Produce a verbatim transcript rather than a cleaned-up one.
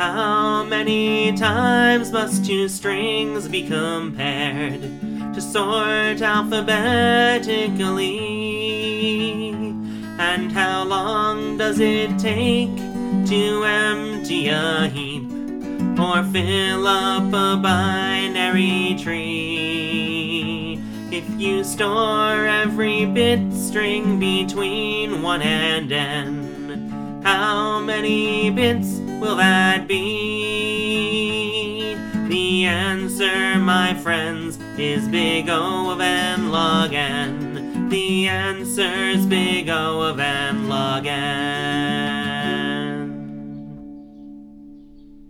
How many times must two strings be compared to sort alphabetically? And how long does it take to empty a heap or fill up a binary tree? If you store every bit string between one and n, how many bits will that be? The answer, my friends, is big O of n log n. The answer's big O of n log n.